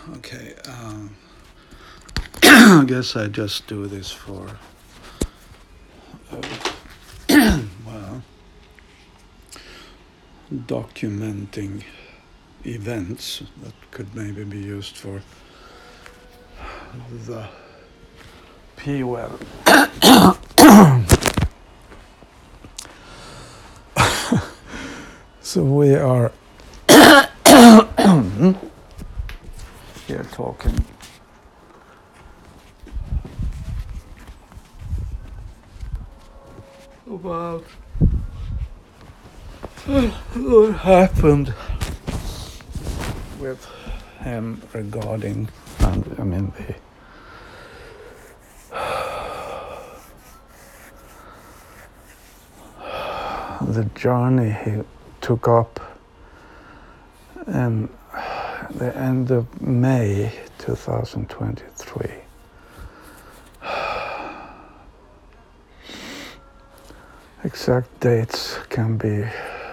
Okay, I guess I just do this for, well, documenting events that could maybe be used for the P well. So we are here talking about what happened with him regarding, and I mean the journey he took up in the end of May 2023. Exact dates can be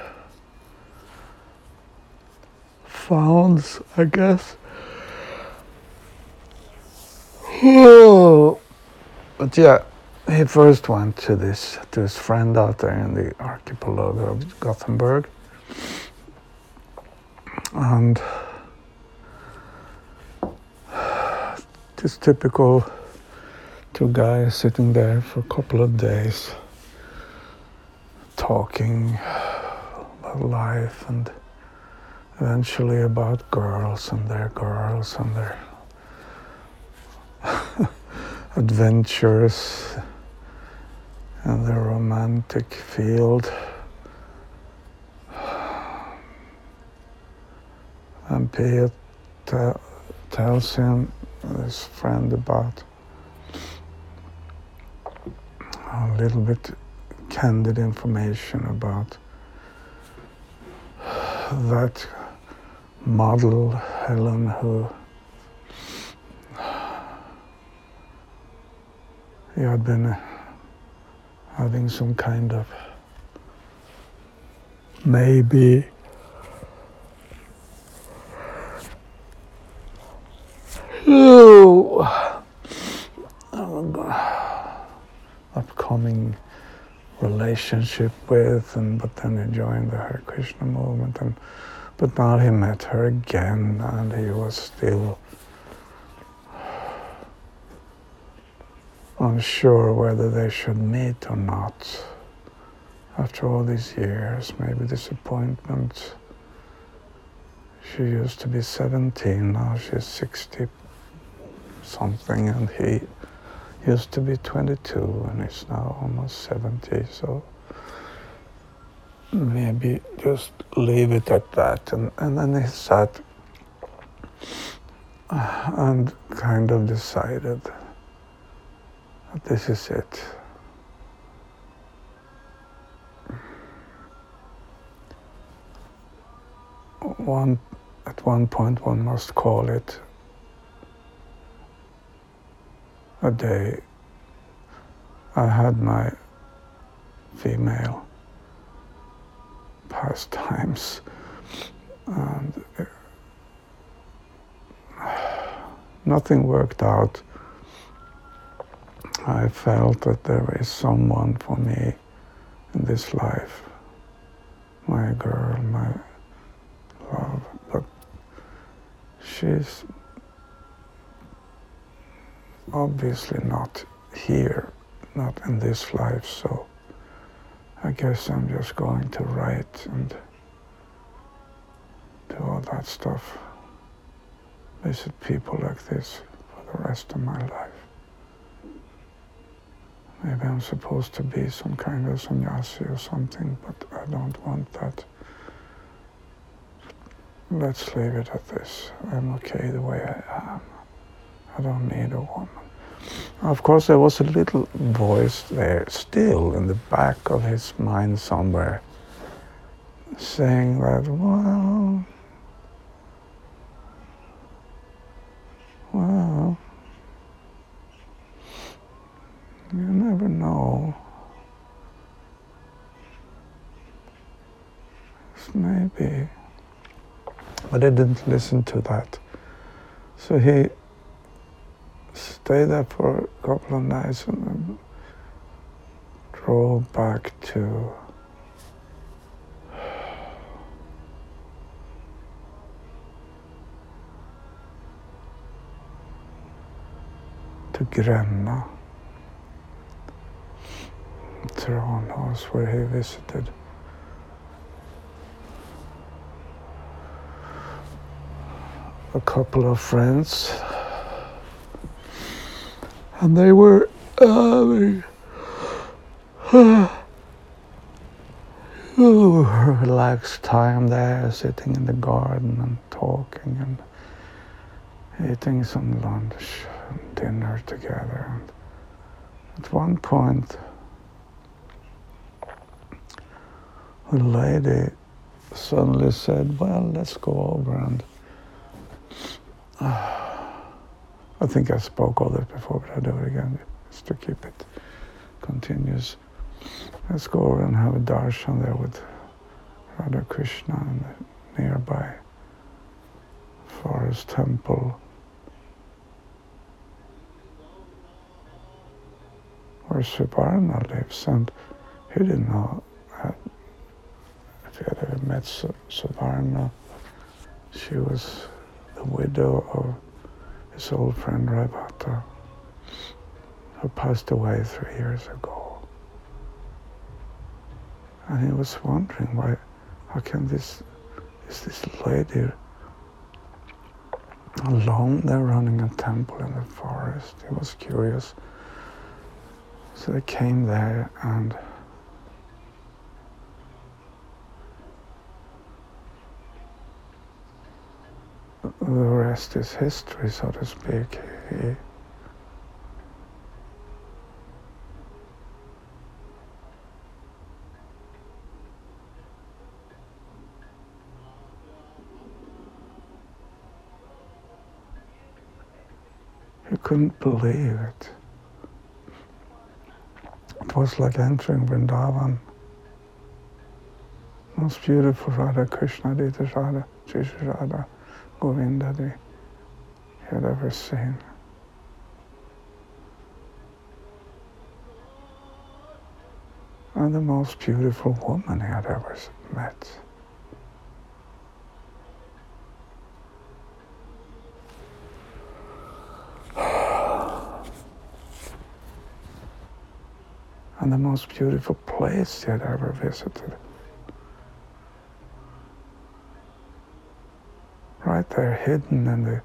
found, I guess. But yeah, he first went to his friend out there in the archipelago of Gothenburg, and this typical two guys sitting there for a couple of days talking about life and eventually about girls and their adventures and their romantic field. And Pia tells him, his friend, about a little bit candid information about that model, Helen, who he had been having some kind of maybe upcoming relationship with, but then he joined the Hare Krishna movement, but now he met her again, and he was still unsure whether they should meet or not. After all these years, maybe disappointment. She used to be 17, now she's 60 something, and he used to be 22 and he's now almost 70, so maybe just leave it at that. And then he sat and kind of decided that this is it. At one point one must call it a day. I had my female pastimes, and nothing worked out. I felt that there is someone for me in this life, my girl, my love, but she's obviously not here, not in this life, so I guess I'm just going to write and do all that stuff, visit people like this for the rest of my life. Maybe I'm supposed to be some kind of sannyasi or something, but I don't want that. Let's leave it at this. I'm okay the way I am. I don't need a woman. Of course, there was a little voice there, still in the back of his mind somewhere, saying that, well, you never know. Maybe. But I didn't listen to that. So he stayed there for a couple of nights and then drove back to Gränna, Tranås, where he visited a couple of friends, and they were relaxed time there, sitting in the garden and talking and eating some lunch and dinner together. And at one point, a lady suddenly said, "Well, let's go over and..." I think I spoke all this before, but I'll do it again just to keep it continuous. Let's go over and have a darshan there with Radha Krishna in the nearby forest temple where Suvarna lives. And he didn't know if he had ever met Suvarna. She was the widow of his old friend Raivata, who passed away 3 years ago. And he was wondering how can this lady alone there running a temple in the forest? He was curious. So they came there, and the rest is history, so to speak. He couldn't believe it. It was like entering Vrindavan. Most beautiful Radha Krishna, Dita Radha, Shri Radha, Govinda he had ever seen. And the most beautiful woman he had ever met. And the most beautiful place he had ever visited. Right there, hidden in the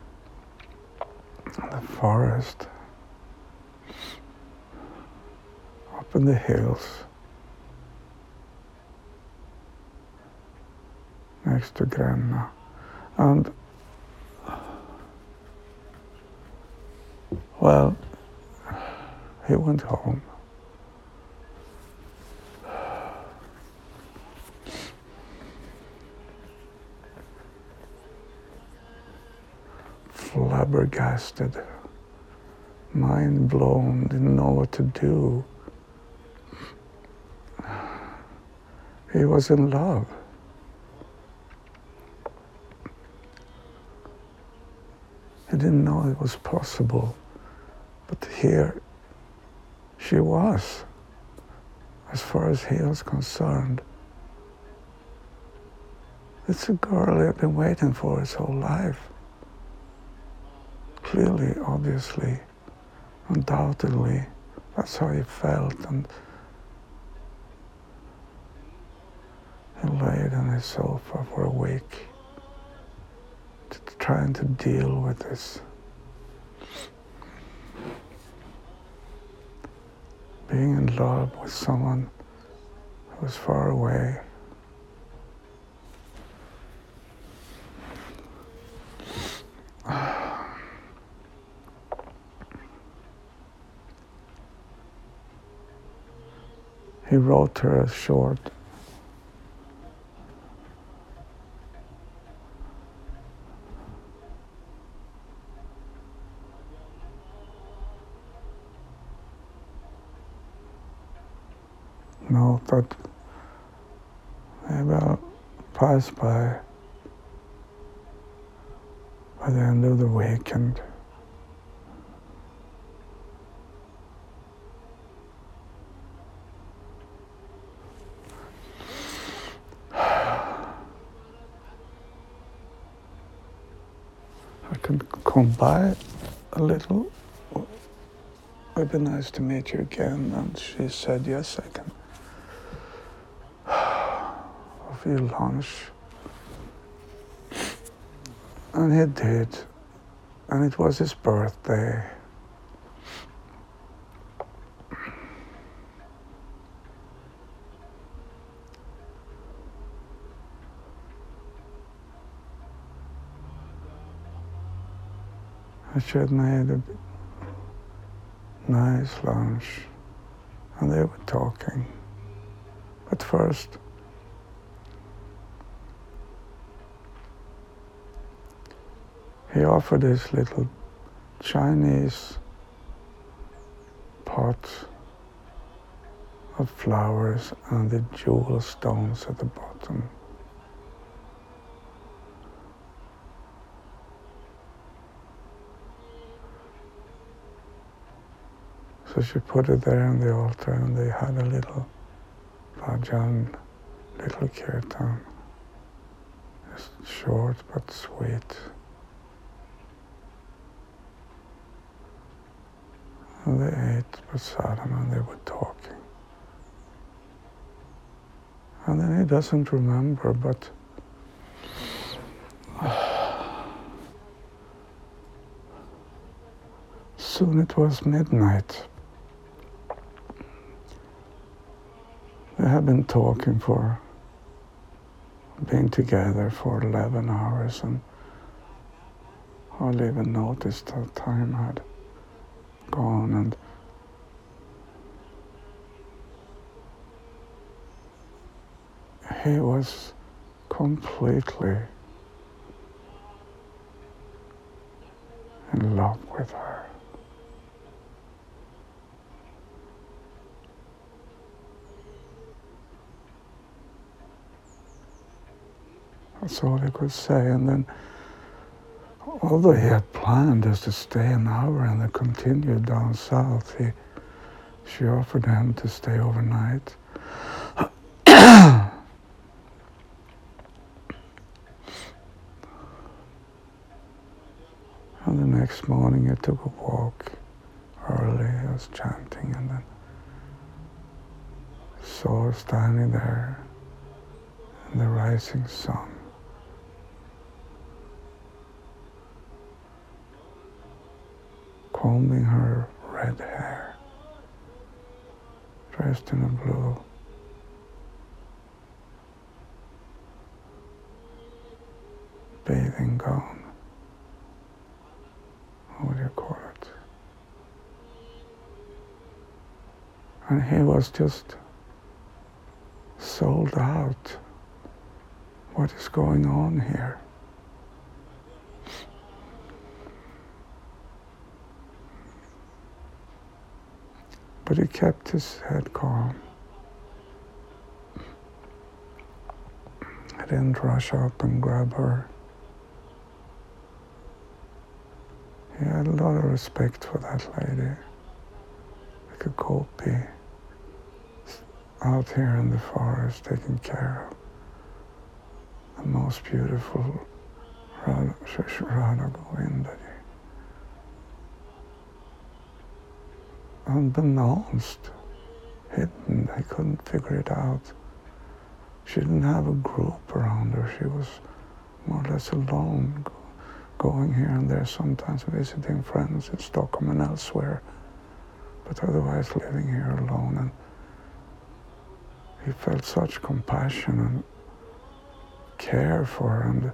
forest, up in the hills, next to Gränna. And, well, he went home. Flabbergasted, mind blown, didn't know what to do. He was in love. He didn't know it was possible, but here she was, as far as he was concerned. It's a girl he had been waiting for his whole life. Clearly, obviously, undoubtedly, that's how he felt, and he laid on his sofa for a week, trying to deal with this. Being in love with someone who was far away. He wrote her a short note that maybe I'll pass by by the end of the weekend. I can come by a little. It'd be nice to meet you again. And she said, yes, I can offer you lunch. And he did. And it was his birthday. And she had made a nice lunch, and they were talking. But first, he offered this little Chinese pot of flowers and the jewel stones at the bottom. So she put it there on the altar, and they had a little bhajan, little kirtan. Just short but sweet. And they ate prasadam and they were talking. And then he doesn't remember, but soon it was midnight. They had been talking been together for 11 hours and hardly even noticed how time had gone, and he was completely in love with her. That's all he could say. And then, although he had planned just to stay an hour and then continue down south, she offered him to stay overnight. And the next morning he took a walk early. He was chanting, and then saw her standing there in the rising sun. Combing her red hair, dressed in a blue bathing gown. What do you call it? And he was just sold out. What is going on here? But he kept his head calm. I didn't rush up and grab her. He had a lot of respect for that lady. Like a gopi out here in the forest taking care of the most beautiful Radha Govindji. Unbeknownst, hidden, I couldn't figure it out. She didn't have a group around her. She was more or less alone, going here and there, sometimes visiting friends in Stockholm and elsewhere, but otherwise living here alone. And he felt such compassion and care for her and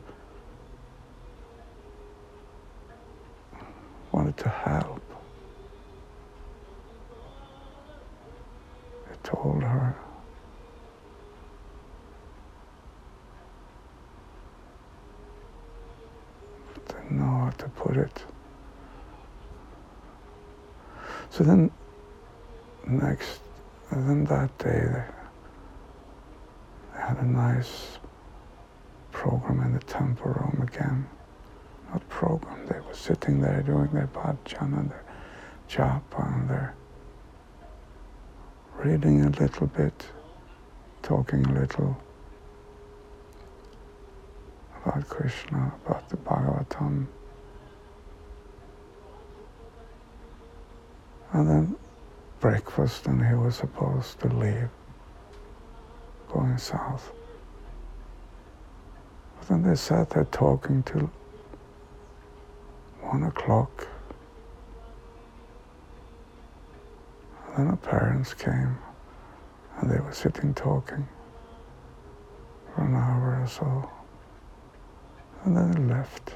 wanted to help. He told her, didn't know how to put it. So then that day they had a nice program in the temple room again. not program, they were sitting there doing their bhajan and their japa and their reading a little bit, talking a little about Krishna, about the Bhagavatam. And then breakfast, and he was supposed to leave, going south. But then they sat there talking till 1 o'clock. And then the parents came, and they were sitting talking for an hour or so. And then they left.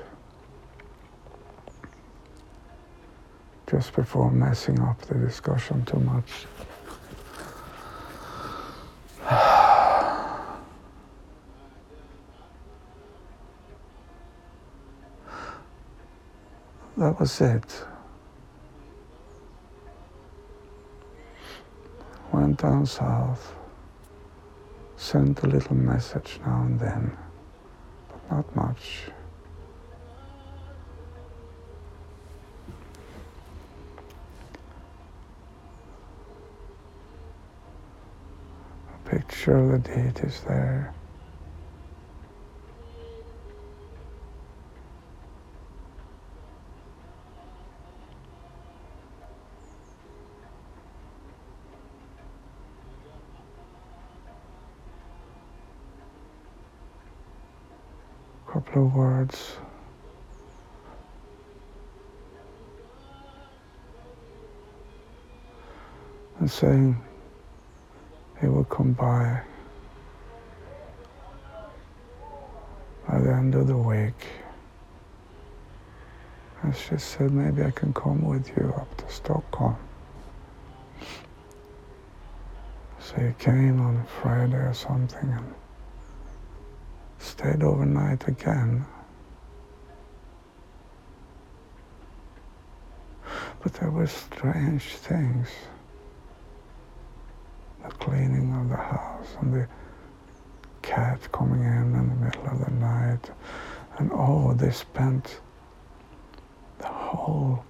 Just before messing up the discussion too much. That was it. Went down south, sent a little message now and then, but not much. A picture of the deities there. Couple of words. And saying he will come by the end of the week. And she said, maybe I can come with you up to Stockholm. So he came on Friday or something and stayed overnight again. But there were strange things. The cleaning of the house and the cat coming in the middle of the night. And they spent the whole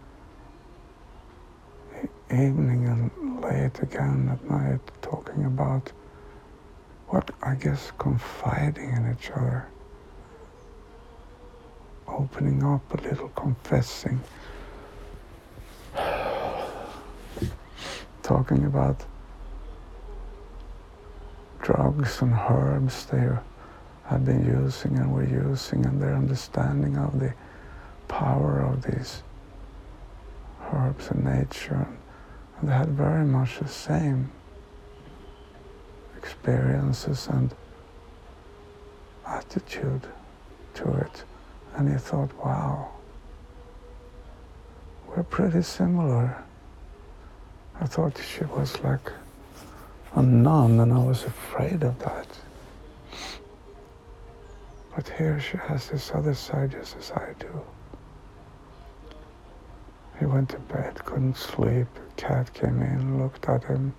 evening and late again at night talking about I guess confiding in each other, opening up a little, confessing, talking about drugs and herbs they had been using and were using, and their understanding of the power of these herbs in nature. And they had very much the same experiences and attitude to it. And he thought, wow, we're pretty similar. I thought she was like a nun, and I was afraid of that. But here she has this other side just as I do. He went to bed, couldn't sleep. A cat came in, looked at him,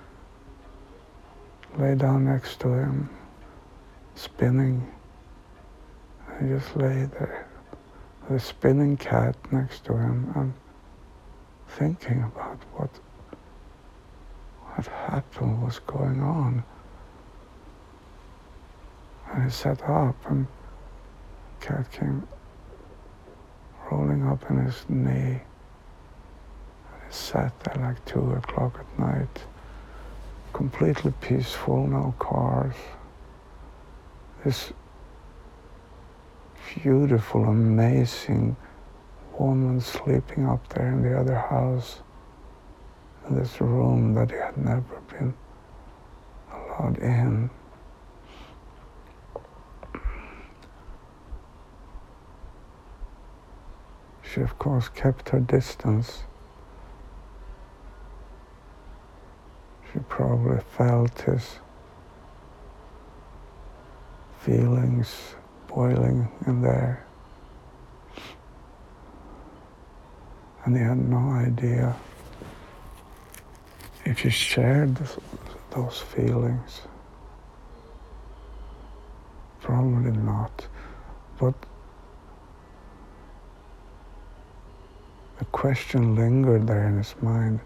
lay down next to him, spinning. And he just lay there with a spinning cat next to him and thinking about what had happened, what's going on. And he sat up, and the cat came rolling up in his knee. And he sat there like 2 o'clock at night, completely peaceful, no cars. This beautiful, amazing woman sleeping up there in the other house, in this room that he had never been allowed in. She, of course, kept her distance. She probably felt his feelings boiling in there. And he had no idea if he shared those feelings. Probably not. But the question lingered there in his mind.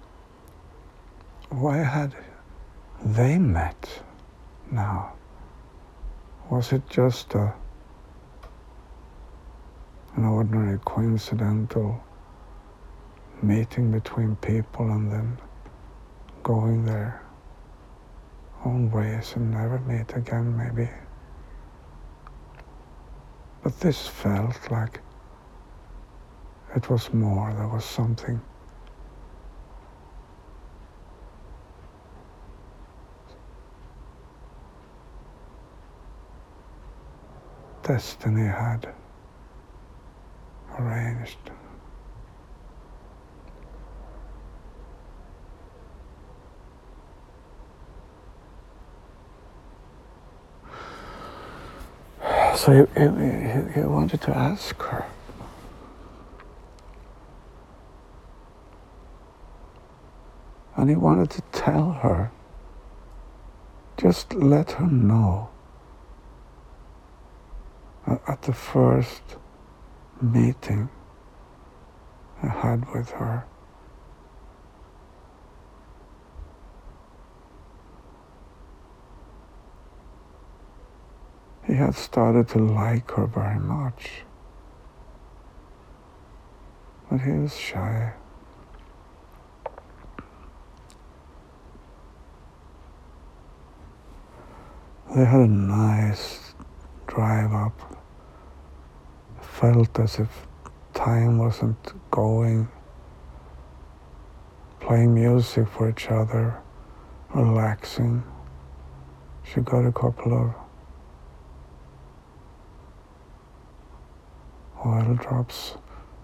Why had they met now? Was it just an ordinary coincidental meeting between people and then going their own ways and never meet again, maybe? But this felt like it was more. There was something destiny had arranged. So he wanted to ask her. And he wanted to tell her, just let her know at the first meeting I had with her, he had started to like her very much, but he was shy. They had a nice drive up. Felt as if time wasn't going. Playing music for each other, relaxing. She got a couple of oil drops,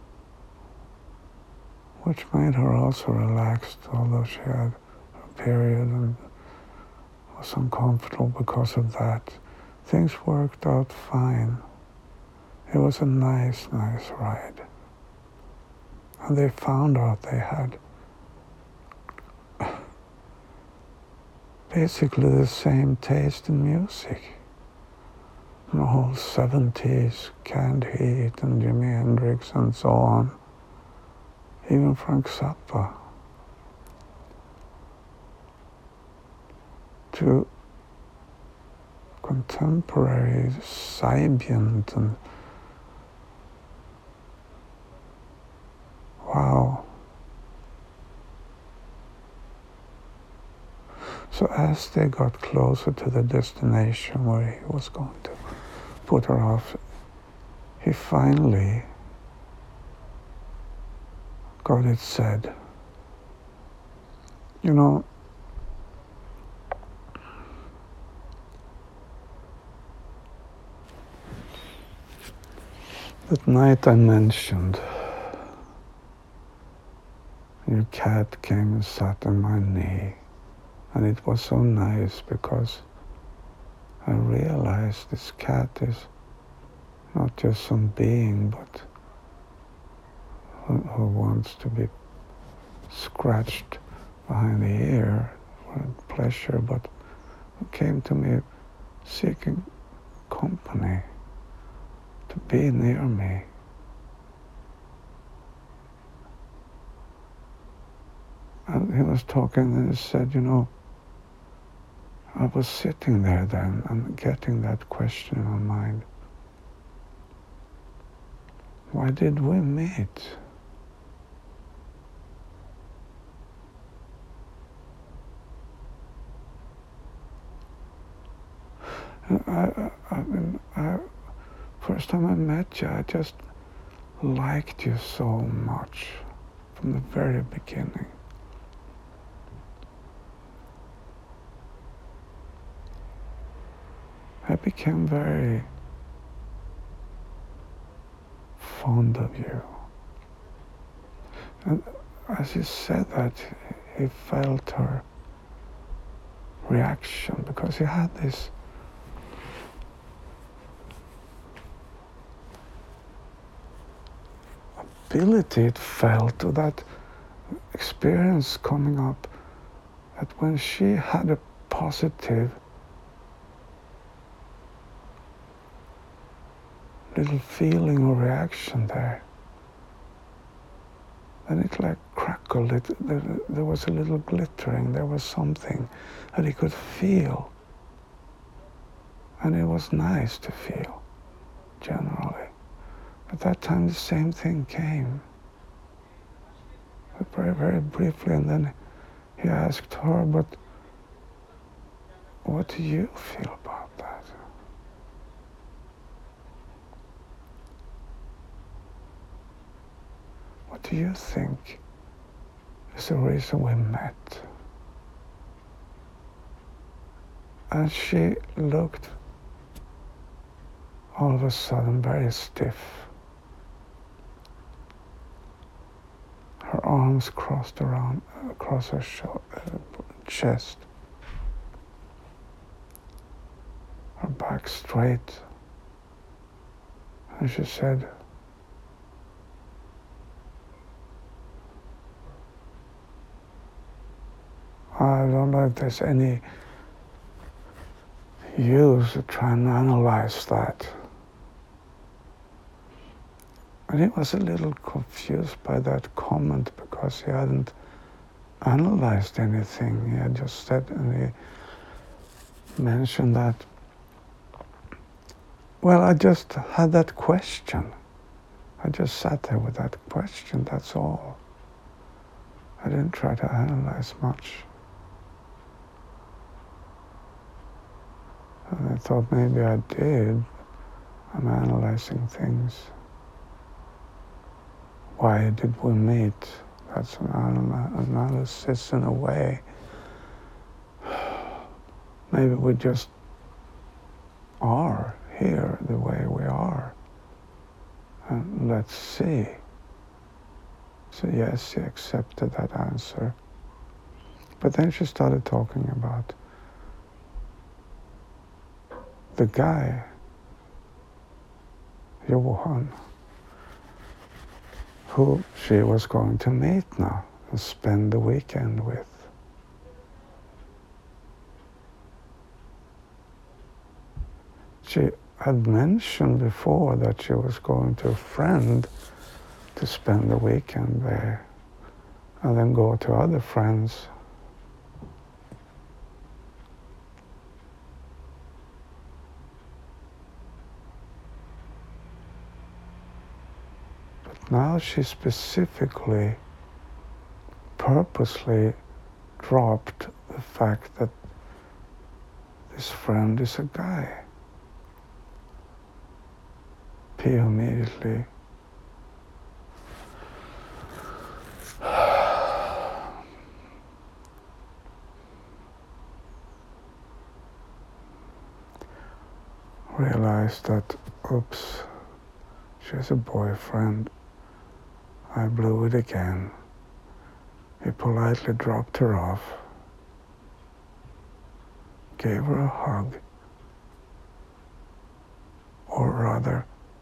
which made her also relaxed, although she had a period and was uncomfortable because of that. Things worked out fine. It was a nice ride. And they found out they had basically the same taste in music. The whole 70s, Canned Heat and Jimi Hendrix and so on. Even Frank Zappa. To contemporary Sybient and wow. So as they got closer to the destination where he was going to put her off, he finally got it said. You know, that night I mentioned, your cat came and sat on my knee. And it was so nice because I realized this cat is not just some being, but who wants to be scratched behind the ear for pleasure, but who came to me seeking company, to be near me. And he was talking and he said, you know, I was sitting there then and getting that question in my mind. Why did we meet? First time I met you, I just liked you so much from the very beginning. I became very fond of you. And as he said that, he felt her reaction because he had this ability, it felt, to that experience coming up, that when she had a positive little feeling or reaction there, Then it like crackled. There was a little glittering. There was something that he could feel. And it was nice to feel, generally. But that time the same thing came. But very, very briefly, and then he asked her, but what do you feel about that? What do you think is the reason we met? And she looked all of a sudden very stiff. Her arms crossed around across her chest. Her back straight. And she said, I don't know if there's any use to try and analyze that. And he was a little confused by that comment because he hadn't analyzed anything. He had just said, and he mentioned that, well, I just had that question. I just sat there with that question, that's all. I didn't try to analyze much. And I thought maybe I did. I'm analyzing things. Why did we meet? That's an analysis in a way. Maybe we just are here the way we are. And let's see. So yes, she accepted that answer. But then she started talking about the guy, Johan, who she was going to meet now and spend the weekend with. She had mentioned before that she was going to a friend to spend the weekend there and then go to other friends. But now she specifically, purposely dropped the fact that this friend is a guy. Pio immediately realized that, oops, she has a boyfriend. I blew it again. He politely dropped her off, gave her a hug, or rather,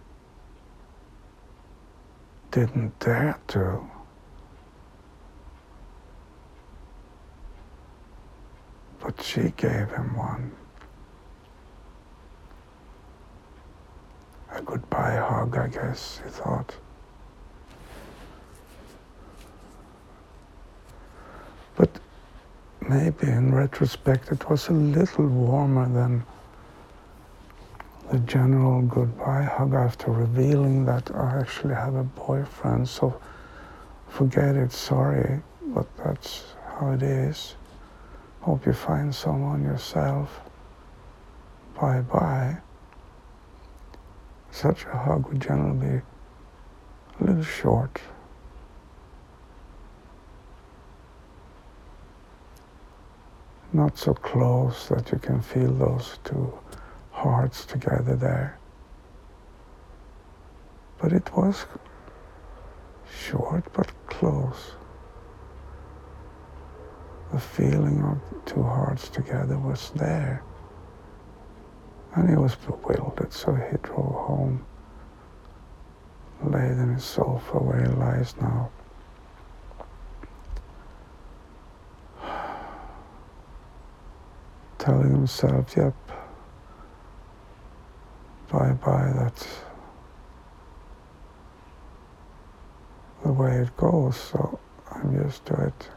didn't dare to. But she gave him one. A goodbye hug, I guess, he thought. But maybe in retrospect it was a little warmer than the general goodbye hug after revealing that I actually have a boyfriend, so forget it, sorry, but that's how it is. Hope you find someone yourself. Bye-bye. Such a hug would generally be a little short. Not so close that you can feel those two hearts together there. But it was short but close. The feeling of two hearts together was there. And he was bewildered, so he drove home, laid in his sofa where he lies now. Telling himself, yep, bye-bye, the way it goes, so I'm used to it.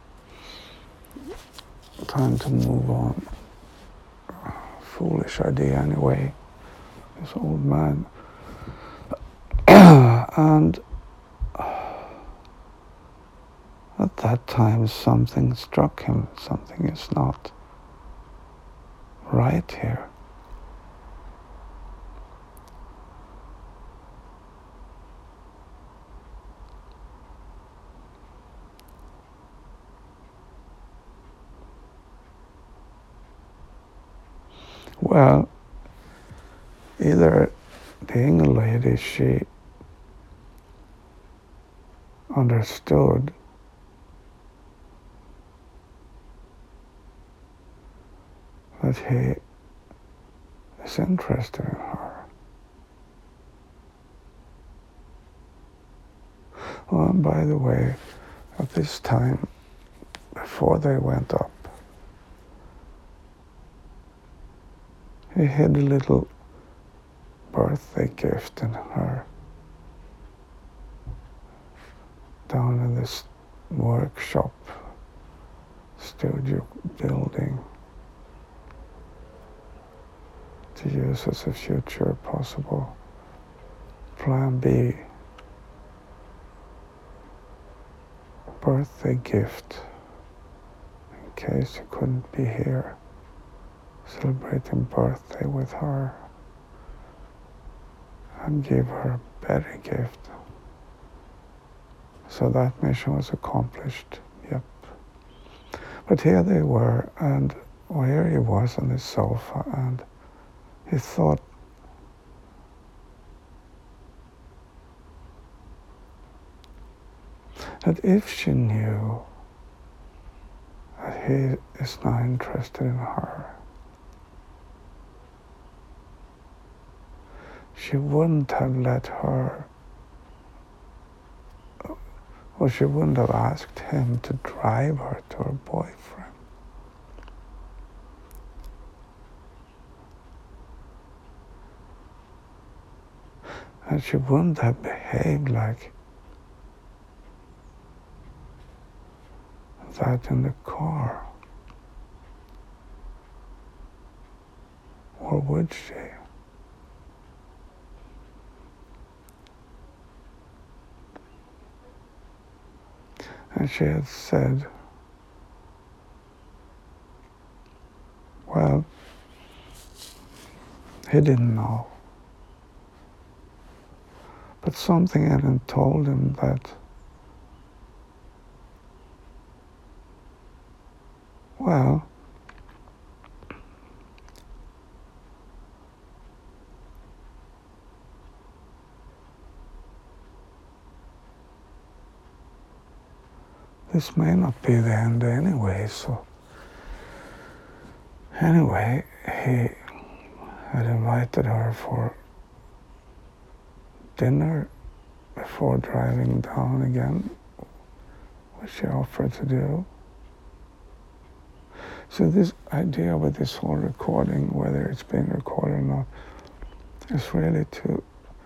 Time to move on. Foolish idea anyway, this old man. And at that time something struck him. Something is not right here. Well, either the English lady, she understood that he is interested in her. Oh, and by the way, at this time, before they went up, he hid a little birthday gift in her down in this workshop studio building to use as a future possible plan B birthday gift in case he couldn't be here celebrating birthday with her, and give her a better gift. So that mission was accomplished, yep. But here they were, and here he was on the sofa, and he thought, that if she knew that he is not interested in her, she wouldn't have let her, or she wouldn't have asked him to drive her to her boyfriend. And she wouldn't have behaved like that in the car. Or would she? And she had said, well, he didn't know. But something hadn't told him that, well, this may not be the end anyway, so anyway, he had invited her for dinner before driving down again, which she offered to do. So this idea with this whole recording, whether it's being recorded or not, is really to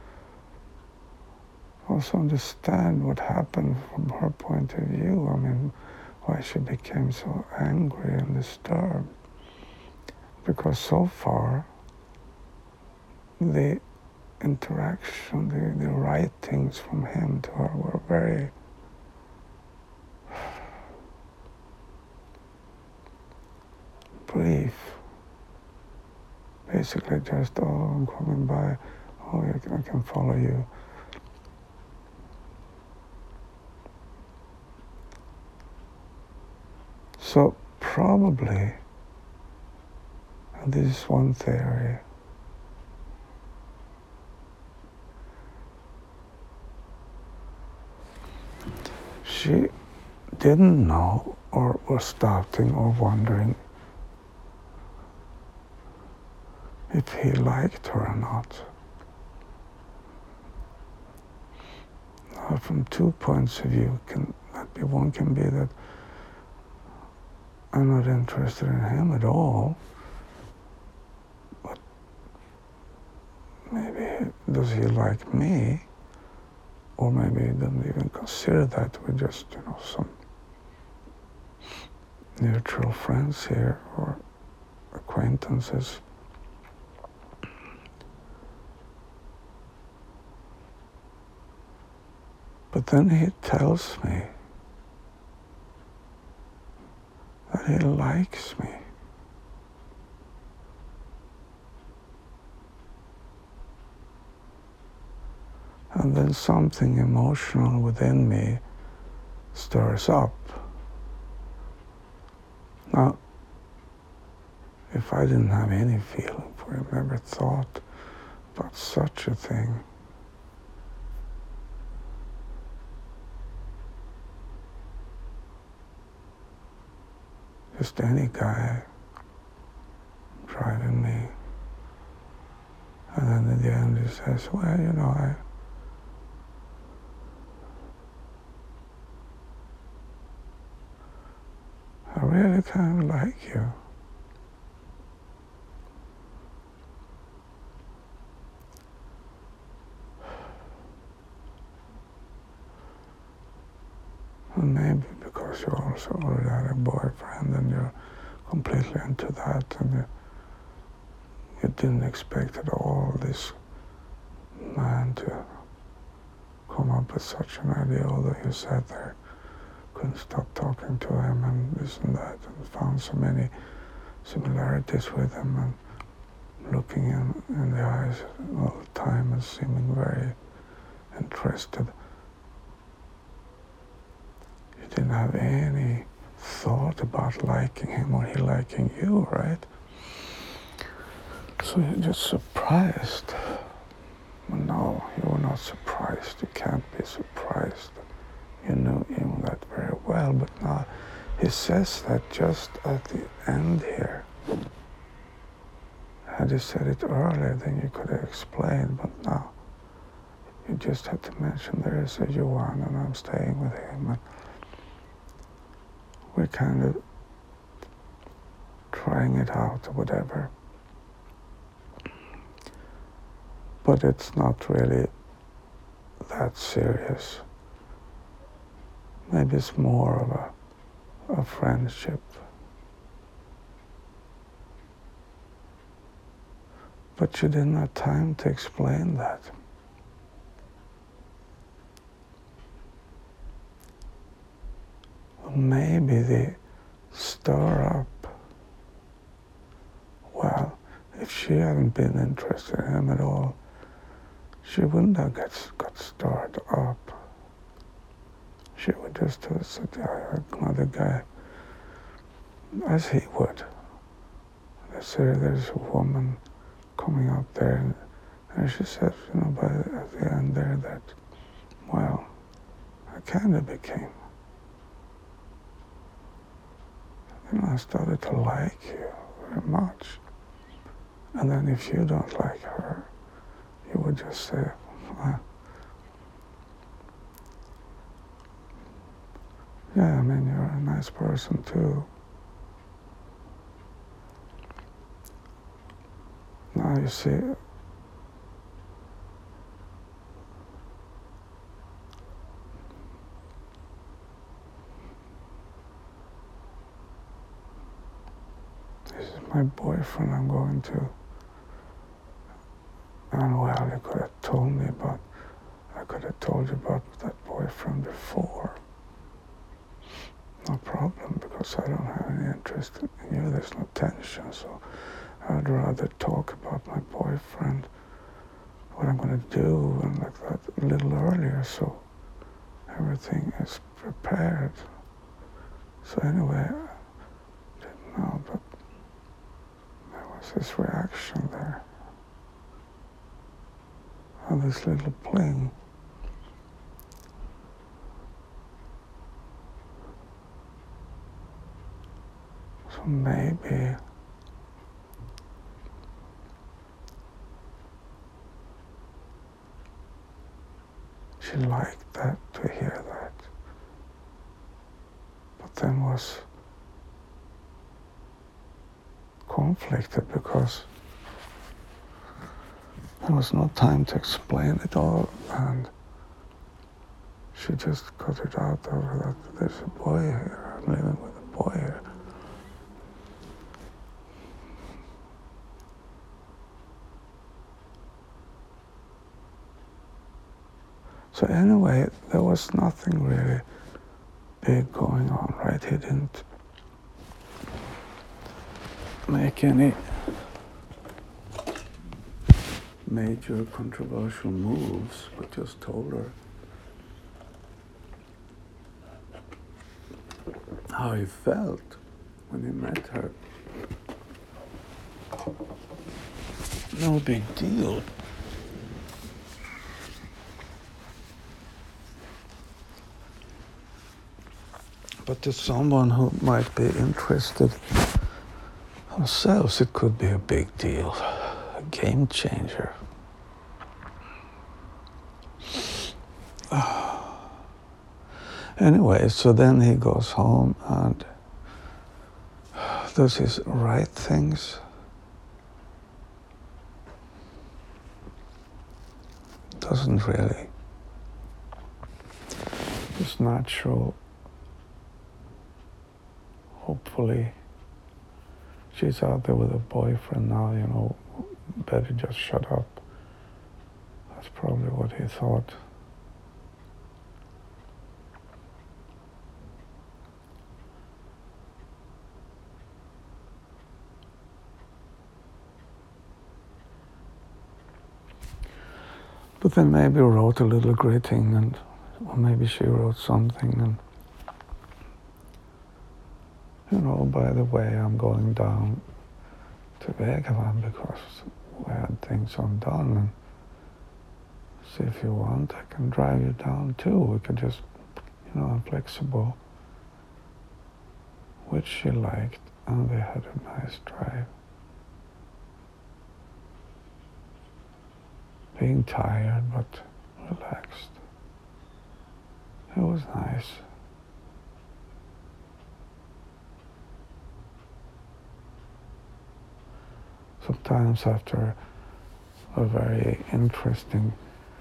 also understand what happened from her point of view. I mean, why she became so angry and disturbed. Because so far, the interaction, the writings from him to her were very brief. Basically just, oh, I'm coming by, oh, I can follow you. So probably, and this is one theory, she didn't know or was doubting or wondering if he liked her or not. Now, from 2 points of view, one can be that I'm not interested in him at all, but maybe does he like me? or maybe didn't even consider that. We're just, some neutral friends here or acquaintances. But then he tells me that he likes me. And then something emotional within me stirs up. Now, if I didn't have any feeling for him, never thought about such a thing, just any guy driving me, and then at the end he says, well, I really kind of like you. And maybe because you also already had a boyfriend and you're completely into that, and you didn't expect at all this man to come up with such an idea, although you sat there, couldn't stop talking to him and this and that, and found so many similarities with him, and looking in the eyes all the time and seeming very interested. You didn't have any thought about liking him or he liking you, right? So you're just surprised. Well, no, you were not surprised. You can't be surprised. You knew him that very well, but now he says that just at the end here. Had you said it earlier, then you could have explained, but now you just had to mention there is a Johan and I'm staying with him, and we're kind of trying it out or whatever. But it's not really that serious. Maybe it's more of a friendship. But you didn't have time to explain that. Maybe the stir up, well, if she hadn't been interested in him at all, she wouldn't have got stirred up. She would just have said, another guy, as he would. Let's say there's a woman coming up there, and she says, at the end there that, well, I kind of became. I started to like you very much. And then if you don't like her, you would just say, yeah, you're a nice person too. Now you see, this is my boyfriend I'm going to. And well, you could have told me about, I could have told you about that boyfriend before. No problem, because I don't have any interest in you. There's no tension, so I'd rather talk about my boyfriend, what I'm going to do, and like that a little earlier, so everything is prepared. So anyway, I didn't know, but there was this reaction there, and this little pling. So maybe she liked that, to hear that, but then was conflicted because there was no time to explain it all, and she just got it out of her that there's a boy here, I'm living with a boy here. So anyway, there was nothing really big going on, right? He didn't make any major controversial moves, but just told her how he felt when he met her. No big deal. But to someone who might be interested themselves, it could be a big deal, a game changer. Anyway, so then he goes home and does his right things. Doesn't really. It's natural. Hopefully, she's out there with a boyfriend now, you know, better just shut up. That's probably what he thought. But then maybe wrote a little greeting, and or maybe she wrote something, and you know, by the way, I'm going down to Vegavan because we had things undone, and so if you want, I can drive you down too. We could just, you know, I'm flexible, which she liked, and they had a nice drive. Being tired, but relaxed. It was nice. Sometimes after a very interesting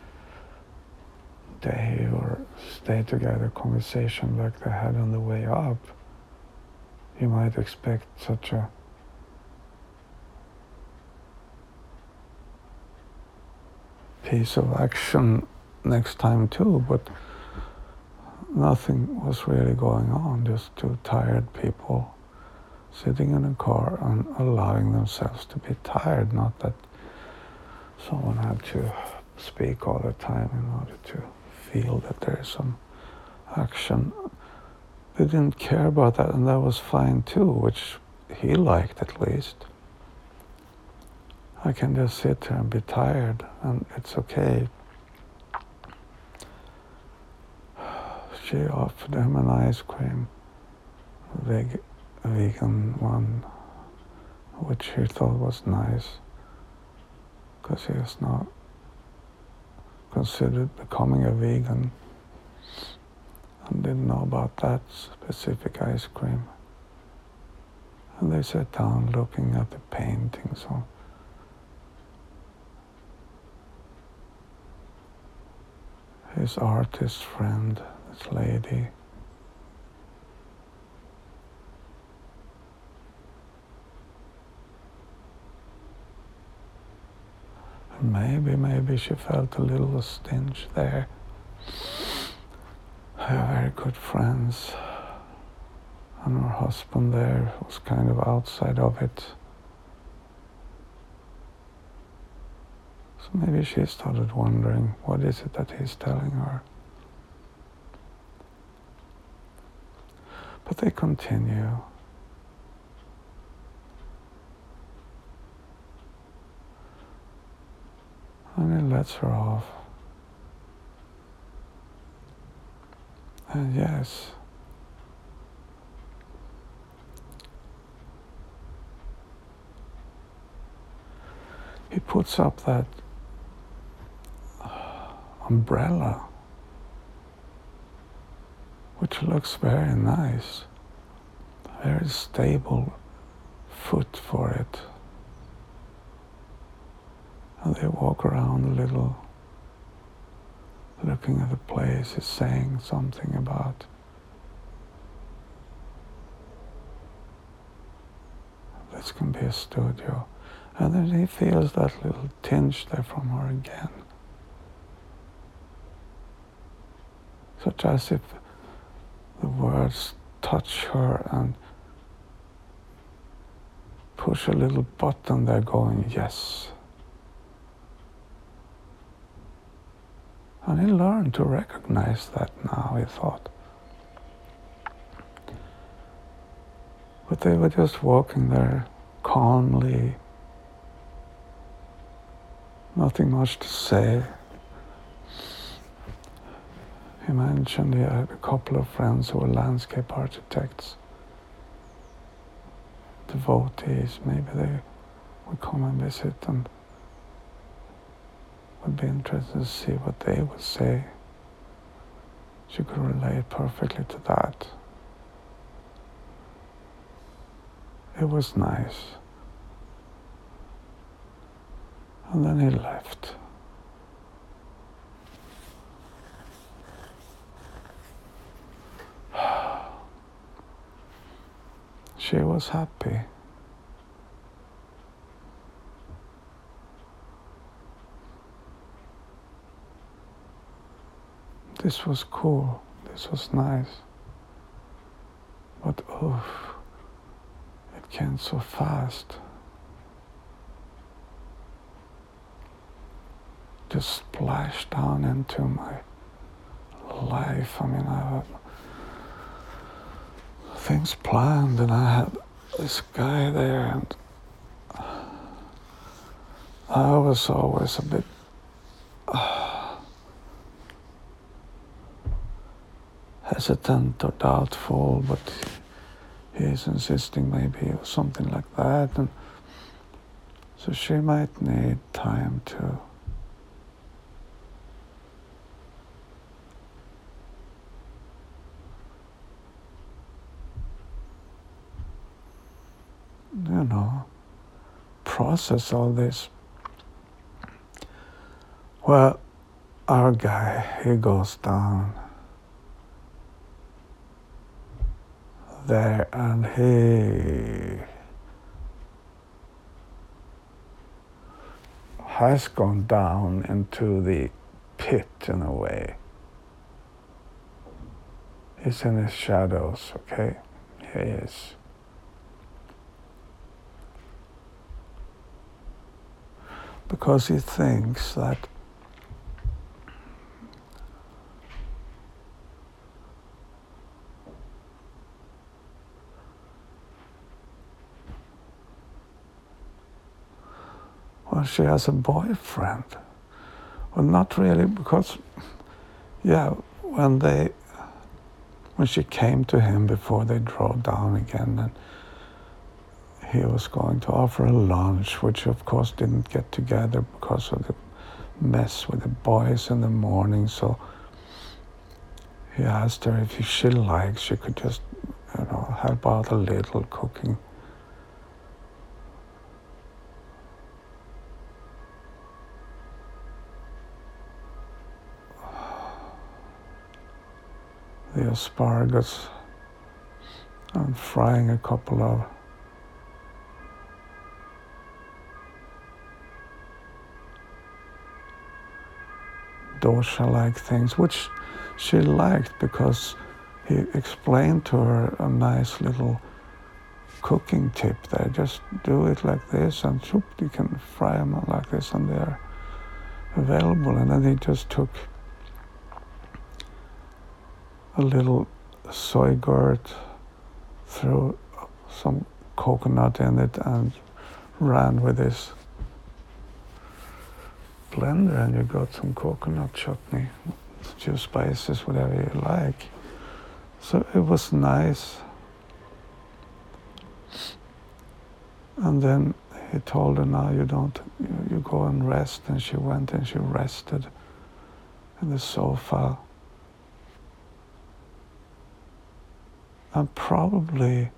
day or stay together conversation like they had on the way up, you might expect such a piece of action next time too, but nothing was really going on, just two tired people sitting in a car and allowing themselves to be tired, not that someone had to speak all the time in order to feel that there is some action. They didn't care about that, and that was fine too, which he liked at least. I can just sit here and be tired, and it's okay. She offered him an ice cream, a vegan one, which he thought was nice, because he has not considered becoming a vegan and didn't know about that specific ice cream. And they sat down looking at the paintings of his artist friend, this lady. And maybe she felt a little stench there. They were very good friends. And her husband there was kind of outside of it. So maybe she started wondering, what is it that he's telling her? But they continue. And he lets her off. And yes, he puts up that umbrella, which looks very nice, very stable foot for it. And they walk around a little looking at the place, is saying something about this can be a studio. And then he feels that little tinge there from her again. Such as if the words touch her and push a little button there going, yes. And he learned to recognize that now, he thought. But they were just walking there calmly, nothing much to say. He mentioned he had a couple of friends who were landscape architects, devotees. Maybe they would come and visit and would be interested to see what they would say. She could relate perfectly to that. It was nice. And then he left. She was happy. This was cool. This was nice. But it came so fast. Just splashed down into my life. I mean, I had things planned, and I had this guy there, and I was always a bit hesitant or doubtful, but he's insisting maybe it was something like that, and so she might need time to process all this. Well, our guy, he goes down there and he has gone down into the pit in a way. He's in his shadows, okay? He is. Because he thinks that she has a boyfriend. Well, not really, because, when she came to him before they drove down again, and he was going to offer a lunch, which of course didn't get together because of the mess with the boys in the morning, so he asked her if she likes, she could just, help out a little cooking. The asparagus and frying a couple of dosha-like things, which she liked because he explained to her a nice little cooking tip there. Just do it like this and you can fry them like this and they're available. And then he just took a little soy gurt, threw some coconut in it and ran with this blender, and you got some coconut chutney, few spices, whatever you like. So it was nice. And then he told her, now you go and rest, and she went and she rested in the sofa. And probably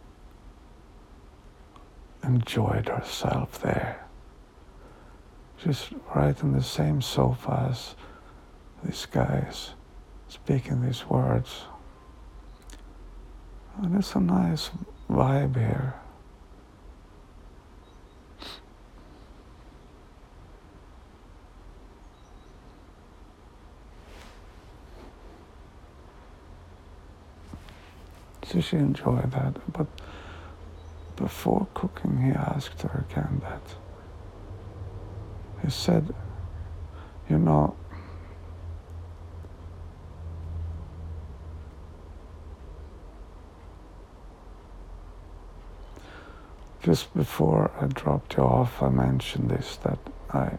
enjoyed herself there. She's right in the same sofa as this guy is speaking these words. And it's a nice vibe here. So she enjoyed that. But before cooking, he asked her again that. He said, you know, just before I dropped you off, I mentioned this, that I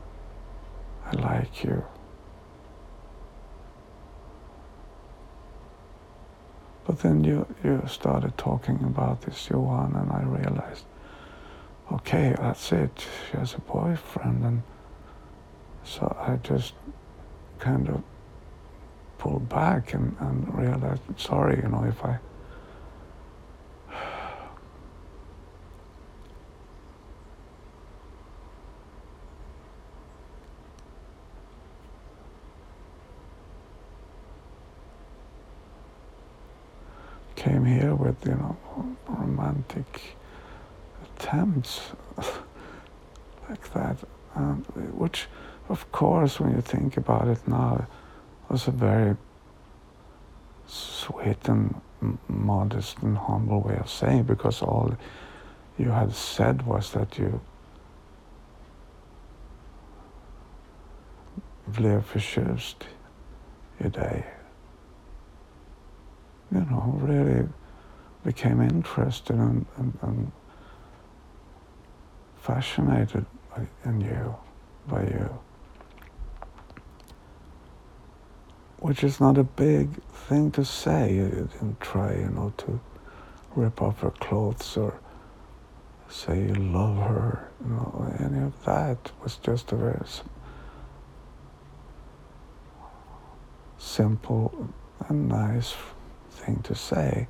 like you. But then you started talking about this Johan, and I realized, okay, that's it. She has a boyfriend, and so I just kind of pulled back and realized, sorry, you know, if I came here with, you know, romantic attempts like that, which, of course, when you think about it now, was a very sweet and modest and humble way of saying, because all you had said was that you blev förtjust i dig. You know, really became interested and fascinated by you. Which is not a big thing to say. You didn't try, you know, to rip off her clothes or say you love her, you know, any of that. It was just a very simple and nice thing to say.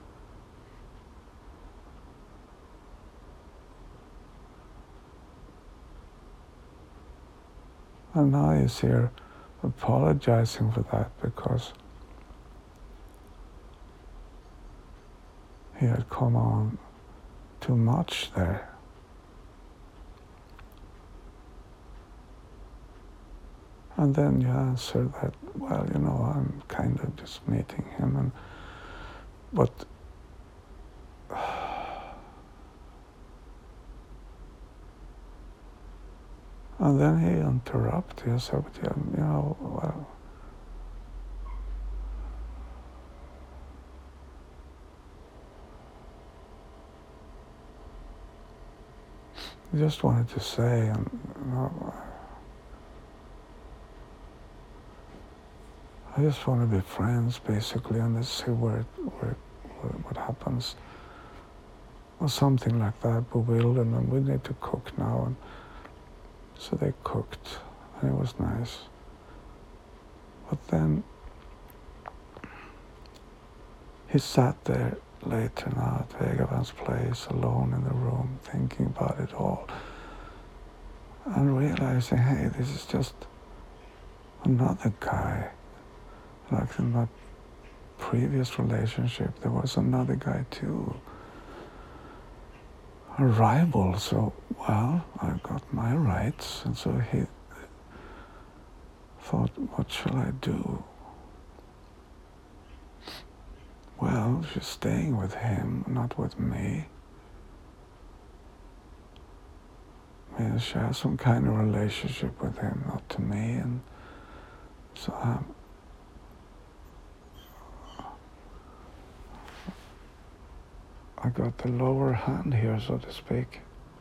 And now he's here apologizing for that because he had come on too much there. And then you answer that, well, you know, I'm kind of just meeting him, but and then he interrupted you, said, you know, well, I just wanted to say, and you know, I just want to be friends, basically, and let's see what happens, or something like that. We will, and then we need to cook now, and so they cooked, and it was nice. But then he sat there later now at Vegavans place, alone in the room, thinking about it all, and realizing, hey, this is just another guy. Like in my previous relationship, there was another guy too. A rival, so, well, I got my rights, and so he thought, what shall I do? Well, she's staying with him, not with me. Maybe she has some kind of relationship with him, not to me, and so I got the lower hand here, so to speak.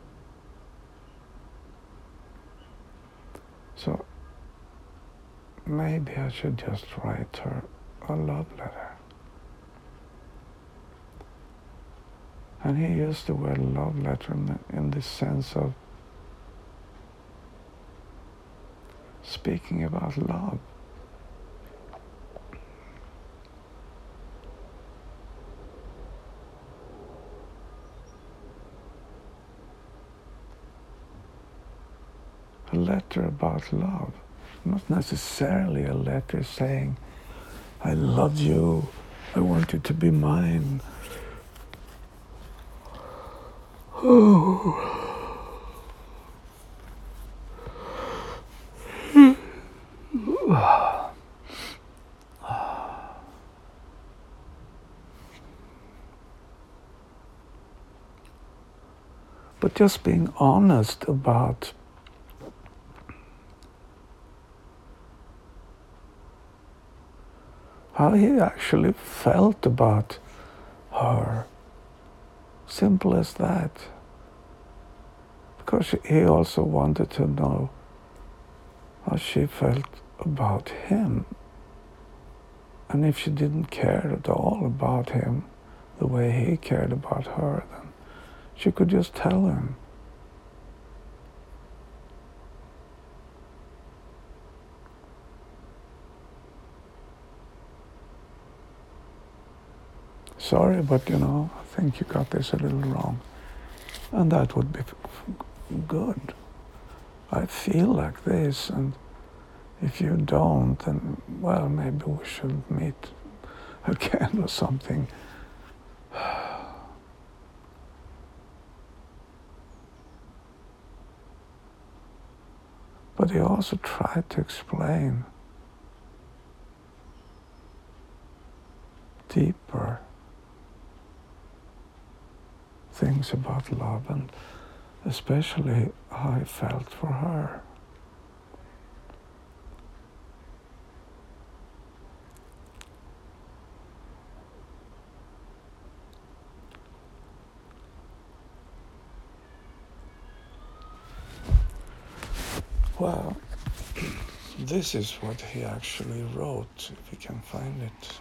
So maybe I should just write her a love letter. And he used the word love letter in the sense of speaking about love. A letter about love. not necessarily a letter saying, I love you, I want you to be mine. Oh. But just being honest about how he actually felt about her. Simple as that. Because he also wanted to know how she felt about him. And if she didn't care at all about him the way he cared about her, then she could just tell him. Sorry, but I think you got this a little wrong. And that would be good. I feel like this, and if you don't, then, well, maybe we should meet again or something. But he also tried to explain deeper things about love, and especially how he felt for her. Well, this is what he actually wrote, if we can find it.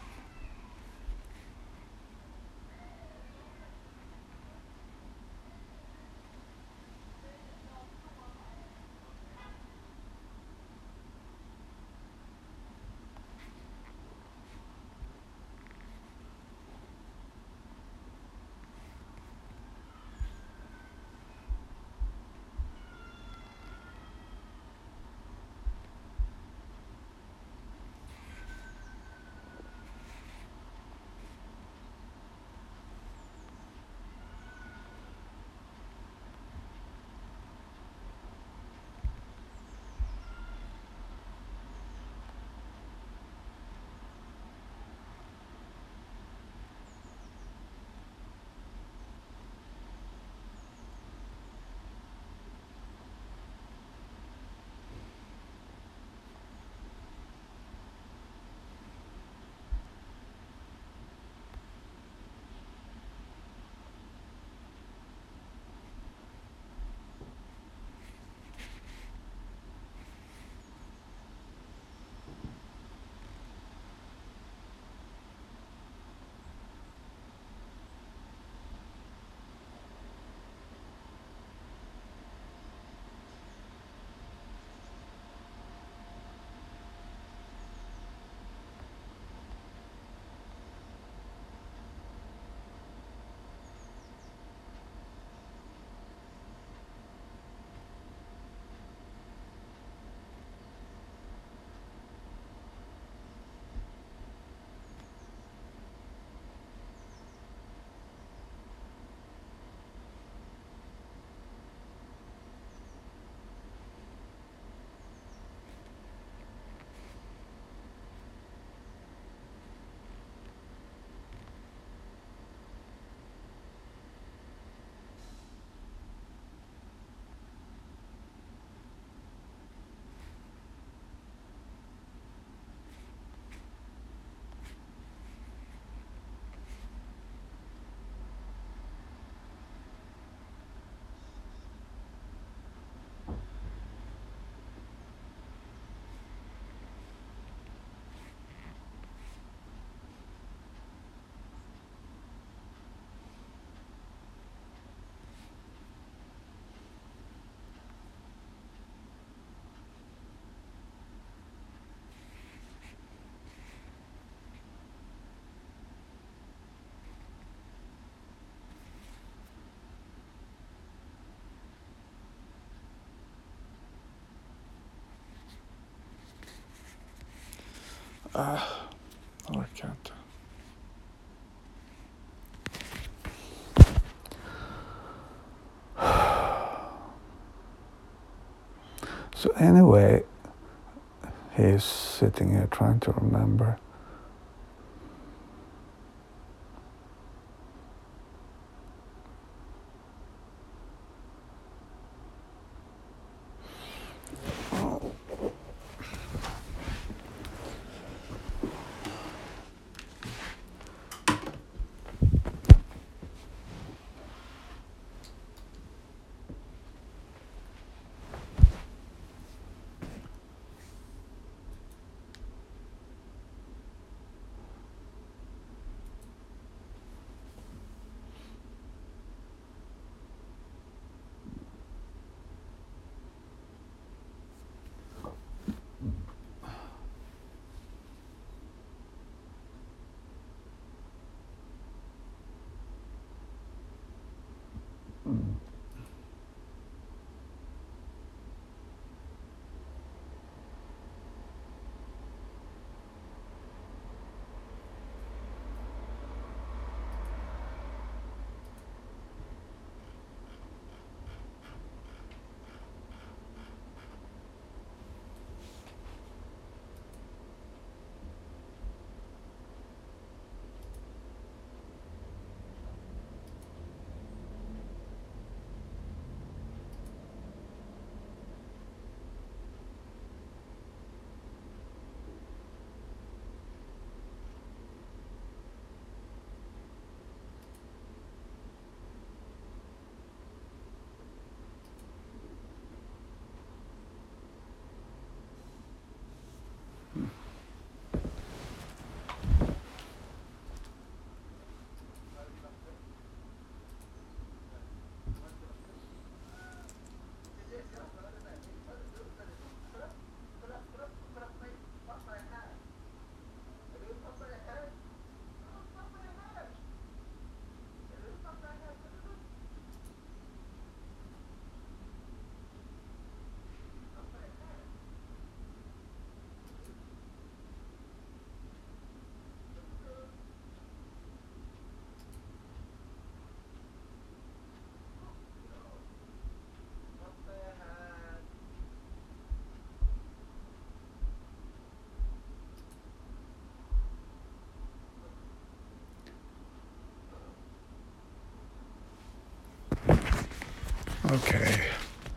I can't. So anyway, he's sitting here trying to remember. Okay.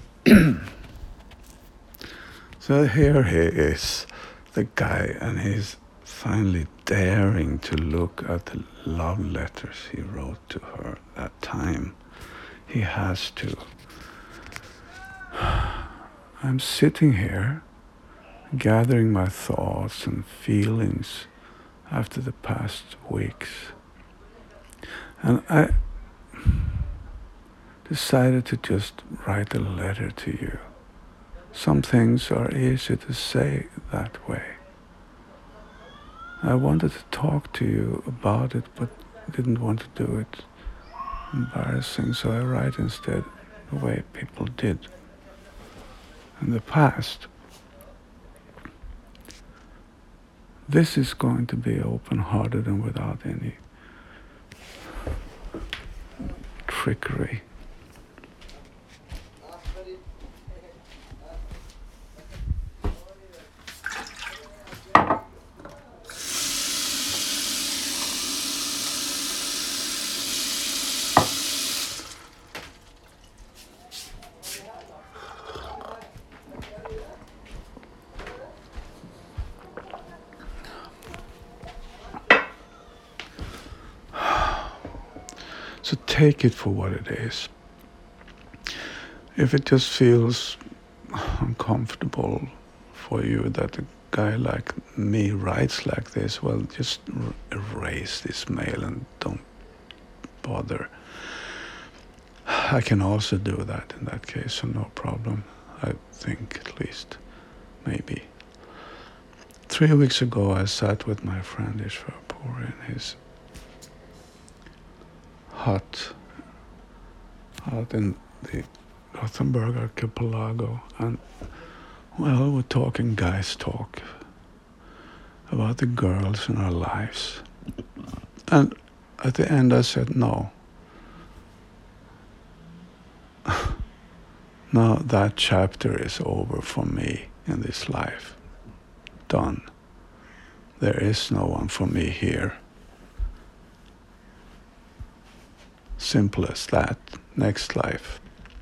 So here he is, the guy, and he's finally daring to look at the love letters he wrote to her that time. He has to. I'm sitting here, gathering my thoughts and feelings after the past weeks. And I decided to just write a letter to you. Some things are easy to say that way. I wanted to talk to you about it, but didn't want to do it embarrassing, so I write instead the way people did in the past. This is going to be open-hearted and without any trickery. So take it for what it is. If it just feels uncomfortable for you that a guy like me writes like this, well, just erase this mail and don't bother. I can also do that in that case, so no problem. I think, at least. Maybe. 3 weeks ago, I sat with my friend Ishvarpur in his hut out in the Gothenburg archipelago, and well, we're talking guys talk. about the girls in our lives. And at the end I said, no. Now that chapter is over for me in this life. Done. There is no one for me here. Simple as that. Next life.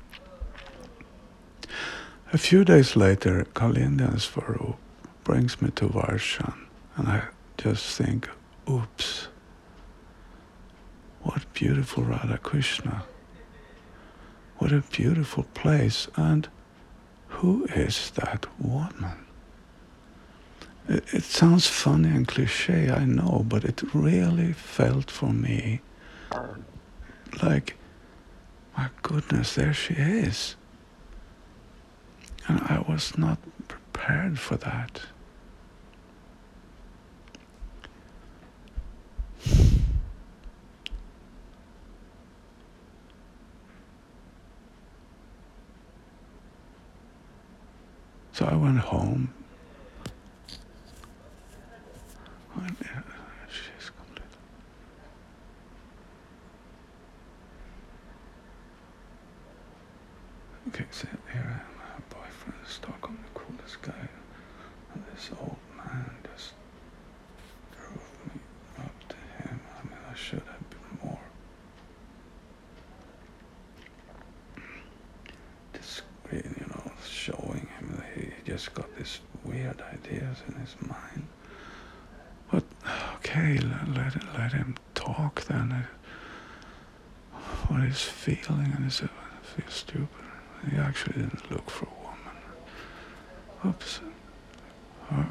A few days later, Kalindian Svarup brings me to Varshan, and I just think, oops, what beautiful Radha Krishna. What a beautiful place, and who is that woman? It sounds funny and cliche, I know, but it really felt for me like, my goodness, there she is. And I was not prepared for that. So I went home. She's complete. Okay, so here I am, my boyfriend in Stockholm, the coolest guy. And this old man just drove me up to him. I mean, I should have been more discreet, showing him that he just got these weird ideas in his mind. But, okay, let him talk then. What he's feeling, and he said, I feel stupid. He actually didn't look for a woman. Oops. Her.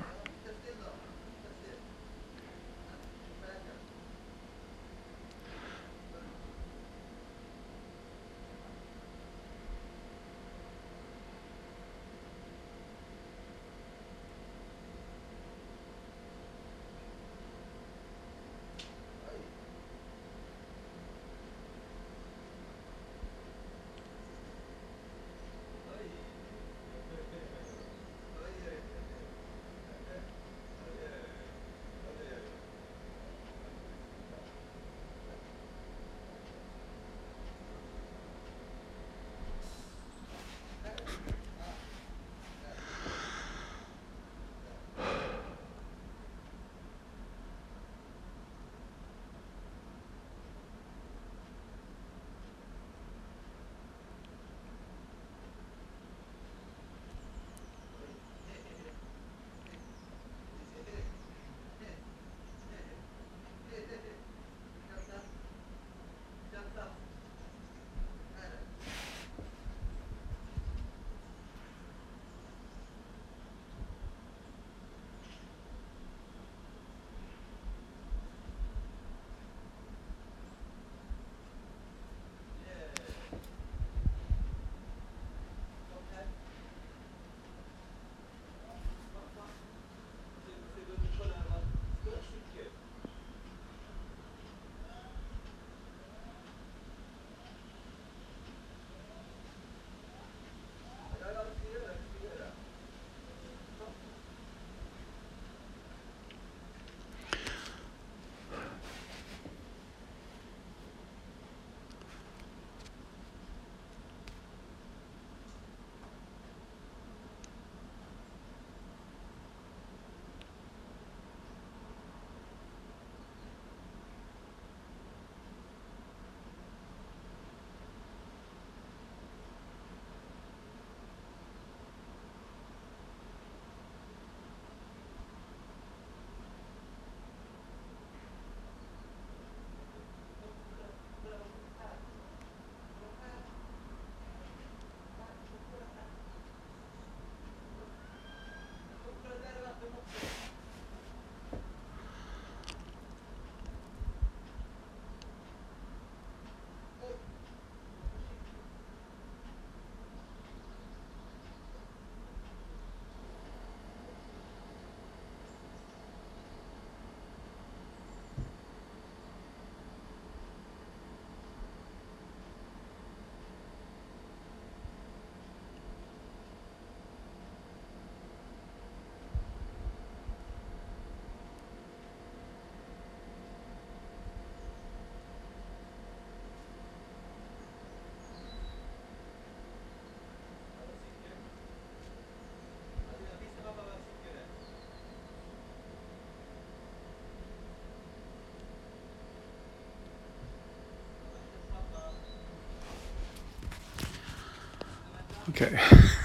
Okay.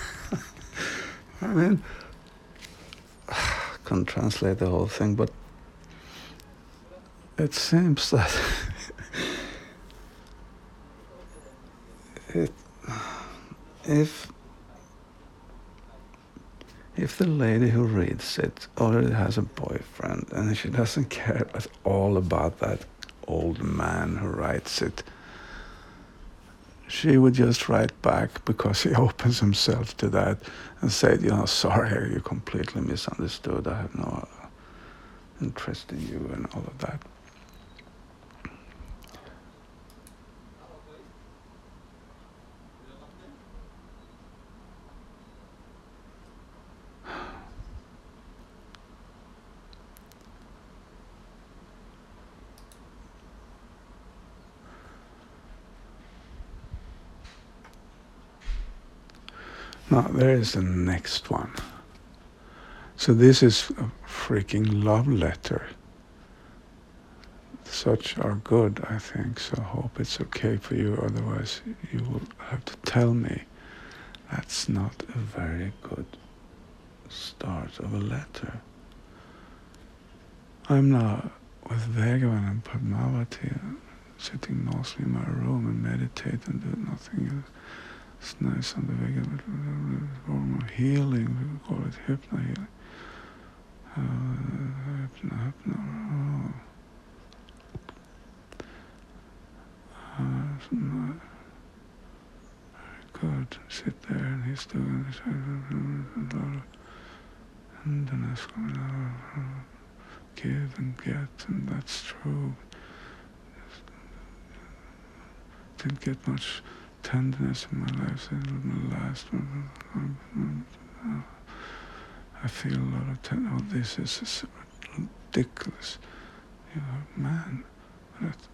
I mean, I can't translate the whole thing, but it seems that it, if the lady who reads it already has a boyfriend and she doesn't care at all about that old man who writes it, she would just write back because he opens himself to that and say, sorry, you completely misunderstood. I have no interest in you and all of that. Now, there is the next one. So this is a freaking love letter. Such are good, I think, so I hope it's okay for you, otherwise you will have to tell me that's not a very good start of a letter. I'm now with Bhagavan and Padmavati, sitting mostly in my room and meditate and do nothing. It's nice on the Bhagavan form of healing, we call it hypno healing. Hypno. Very good. Sit there and he's doing this. And then it's going to give and get, and that's true. Didn't get much tenderness in my life, so my last one. I feel a lot of tenderness. Oh, this is ridiculous. Man,